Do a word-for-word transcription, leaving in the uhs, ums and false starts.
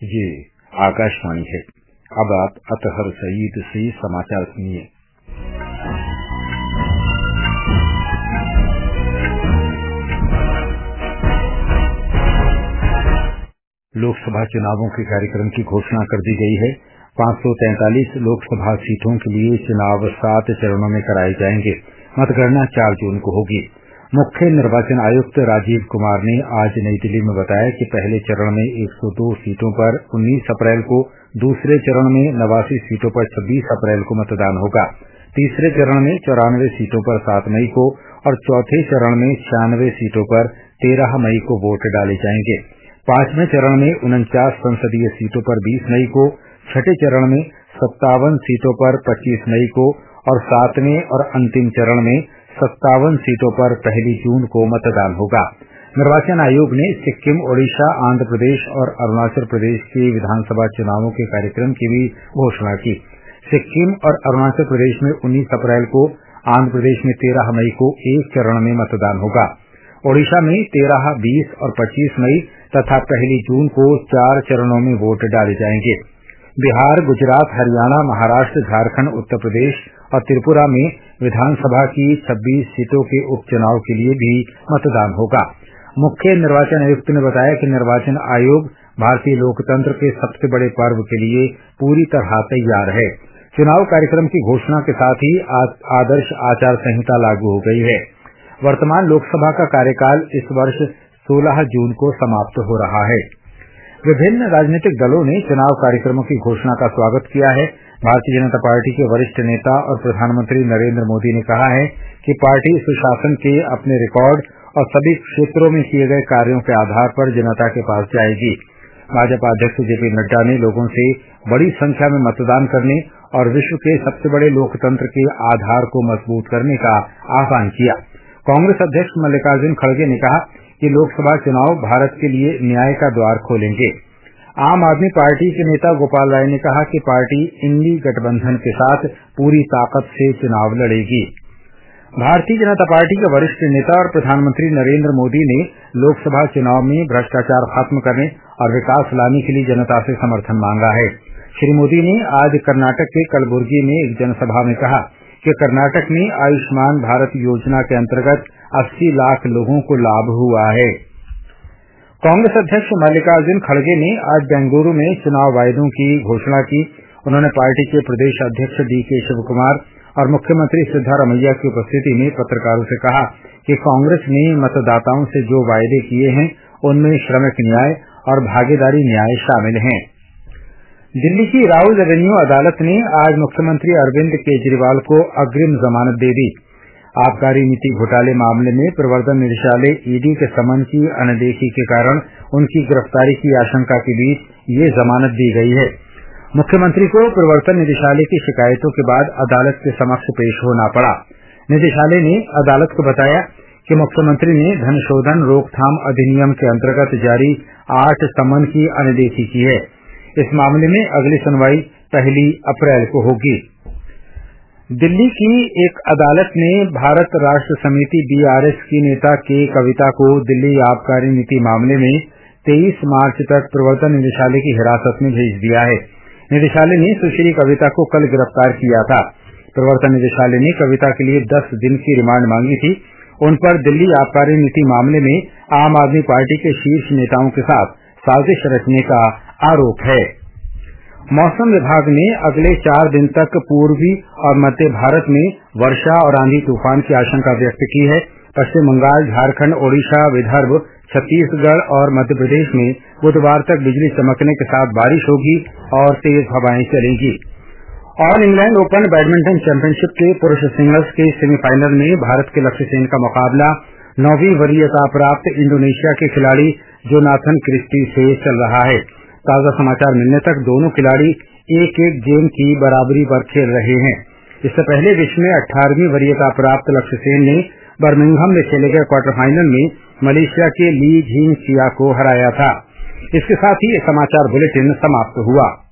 ये आकाशवाणी है। अब आप अतहर सईद से समाचार सुनिए। लोकसभा चुनावों के कार्यक्रम की घोषणा कर दी गई है। पाँच सौ तैंतालीस लोकसभा सीटों के लिए चुनाव सात चरणों में कराए जाएंगे। मतगणना चार जून को होगी। मुख्य निर्वाचन आयुक्त राजीव कुमार ने आज नई दिल्ली में बताया कि पहले चरण में एक सौ दो सीटों पर उन्नीस अप्रैल को, दूसरे चरण में नवासी सीटों पर छब्बीस अप्रैल को मतदान होगा। तीसरे चरण में चौरानवे सीटों पर सात मई को और चौथे चरण में छियानवे सीटों पर तेरह मई को वोट डाले जाएंगे। पांचवें चरण में उनचास संसदीय सीटों पर बीस मई को, छठे चरण में सत्तावन सीटों पर पच्चीस मई को और सातवें और अंतिम चरण में सत्तावन सीटों पर पहली जून को मतदान होगा। निर्वाचन आयोग ने सिक्किम, ओडिशा, आंध्र प्रदेश और अरुणाचल प्रदेश के विधानसभा चुनावों के कार्यक्रम की भी घोषणा की। सिक्किम और अरुणाचल प्रदेश में उन्नीस अप्रैल को, आंध्र प्रदेश में तेरह मई को एक चरण में मतदान होगा। ओडिशा में तेरह, बीस और पच्चीस मई तथा पहली जून को चार चरणों में वोट डाले जाएंगे। बिहार, गुजरात, हरियाणा, महाराष्ट्र, झारखंड, उत्तर प्रदेश और त्रिपुरा में विधानसभा की छब्बीस सीटों के उपचुनाव के लिए भी मतदान होगा। मुख्य निर्वाचन आयुक्त ने बताया कि निर्वाचन आयोग भारतीय लोकतंत्र के सबसे बड़े पर्व के लिए पूरी तरह तैयार है। चुनाव कार्यक्रम की घोषणा के साथ ही आदर्श आचार संहिता लागू हो गई है। वर्तमान लोकसभा का कार्यकाल इस वर्ष सोलह जून को समाप्त हो रहा है। विभिन्न राजनीतिक दलों ने चुनाव कार्यक्रमों की घोषणा का स्वागत किया है। भारतीय जनता पार्टी के वरिष्ठ नेता और प्रधानमंत्री नरेंद्र मोदी ने कहा है कि पार्टी सुशासन के अपने रिकॉर्ड और सभी क्षेत्रों में किए गए कार्यों के आधार पर जनता के पास जाएगी। भाजपा अध्यक्ष जेपी नड्डा ने लोगों से बड़ी संख्या में मतदान करने और विश्व के सबसे बड़े लोकतंत्र के आधार को मजबूत करने का आह्वान किया। कांग्रेस अध्यक्ष मल्लिकार्जुन खड़गे ने कहा कि लोकसभा चुनाव भारत के लिए न्याय का द्वार खोलेंगे। आम आदमी पार्टी के नेता गोपाल राय ने कहा कि पार्टी इंडी गठबंधन के साथ पूरी ताकत से चुनाव लड़ेगी। भारतीय जनता पार्टी के वरिष्ठ नेता और प्रधानमंत्री नरेंद्र मोदी ने लोकसभा चुनाव में भ्रष्टाचार खत्म करने और विकास लाने के लिए जनता से समर्थन मांगा है। श्री मोदी ने आज कर्नाटक के कलबुर्गी में एक जनसभा में कहा कि कर्नाटक में आयुष्मान भारत योजना के अंतर्गत अस्सी लाख लोगों को लाभ हुआ है। कांग्रेस अध्यक्ष मल्लिकार्जुन खड़गे ने आज बेंगलुरु में चुनाव वायदों की घोषणा की। उन्होंने पार्टी के प्रदेश अध्यक्ष डी के शिवकुमार और मुख्यमंत्री सिद्धारमैया की उपस्थिति में पत्रकारों से कहा कि कांग्रेस ने मतदाताओं से जो वायदे किए हैं उनमें श्रमिक न्याय और भागीदारी न्याय शामिल हैं। दिल्ली की राउज एवेन्यू अदालत ने आज मुख्यमंत्री अरविंद केजरीवाल को अग्रिम जमानत दे दी। आबकारी नीति घोटाले मामले में प्रवर्तन निदेशालय ईडी के समन की अनदेखी के कारण उनकी गिरफ्तारी की आशंका के बीच ये जमानत दी गई है। मुख्यमंत्री को प्रवर्तन निदेशालय की शिकायतों के बाद अदालत के समक्ष पेश होना पड़ा। निदेशालय ने अदालत को बताया कि मुख्यमंत्री ने धन शोधन रोकथाम अधिनियम के अंतर्गत जारी आठ समन की अनदेखी की है। इस मामले में अगली सुनवाई पहली अप्रैल को होगी। दिल्ली की एक अदालत ने भारत राष्ट्र समिति बीआरएस की नेता के कविता को दिल्ली आबकारी नीति मामले में तेईस मार्च तक प्रवर्तन निदेशालय की हिरासत में भेज दिया है। निदेशालय ने सुश्री कविता को कल गिरफ्तार किया था। प्रवर्तन निदेशालय ने कविता के लिए दस दिन की रिमांड मांगी थी। उन पर दिल्ली आबकारी नीति मामले में आम आदमी पार्टी के शीर्ष नेताओं के साथ साजिश रचने का आरोप है। मौसम विभाग ने अगले चार दिन तक पूर्वी और मध्य भारत में वर्षा और आंधी तूफान की आशंका व्यक्त की है। पश्चिम बंगाल, झारखंड, ओडिशा, विदर्भ, छत्तीसगढ़ और मध्य प्रदेश में बुधवार तक बिजली चमकने के साथ बारिश होगी और तेज हवाएं चलेंगी। All England open badminton championship के पुरुष सिंगल्स के सेमीफाइनल में भारत के लक्ष्य सेन का मुकाबला नौवीं वरीयता प्राप्त इंडोनेशिया के खिलाड़ी जोनाथन क्रिस्टी से चल रहा है। ताजा समाचार मिलने तक दोनों खिलाड़ी एक एक गेम की बराबरी पर खेल रहे हैं। इससे पहले विश्व में अठारहवीं वरीयता प्राप्त लक्ष्य सेन ने बर्मिंघम में खेले गए क्वार्टर फाइनल में मलेशिया के ली झिंग चिया को हराया था। इसके साथ ही ये समाचार बुलेटिन समाप्त हुआ।